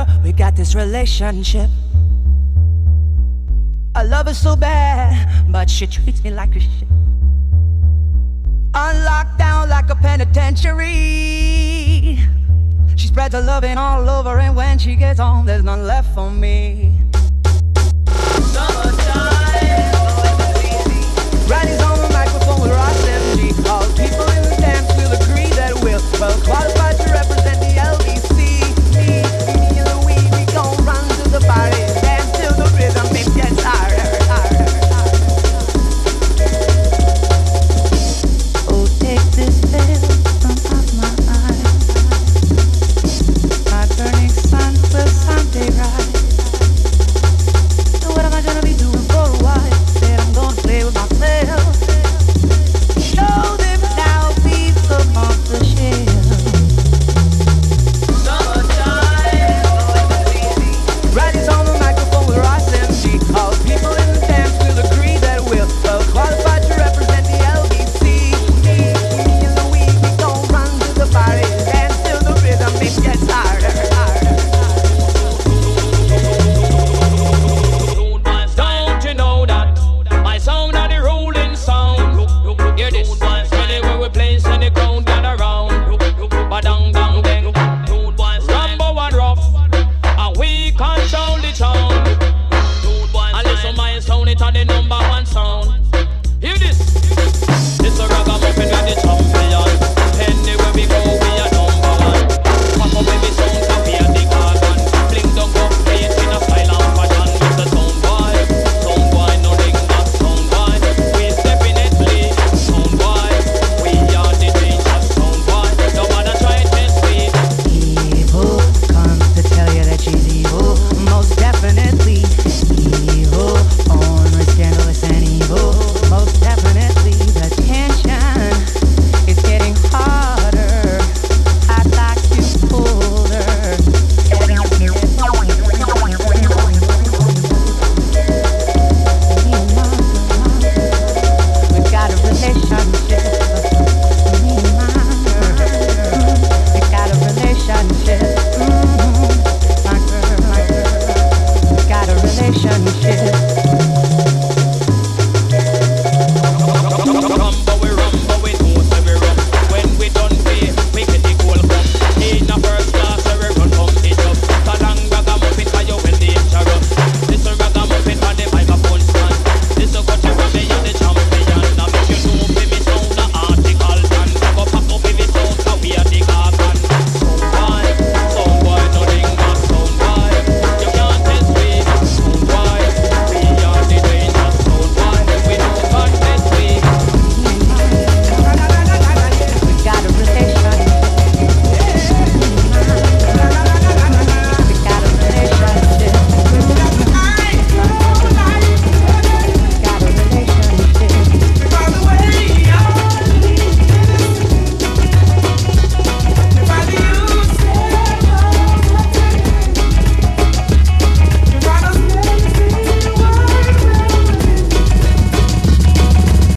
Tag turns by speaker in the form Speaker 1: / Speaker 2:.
Speaker 1: her, we got this relationship. I love her so bad, but she treats me like a shit. On lockdown like a penitentiary. She spreads her loving all over, and when she gets home, there's none left for me. Summertime, riding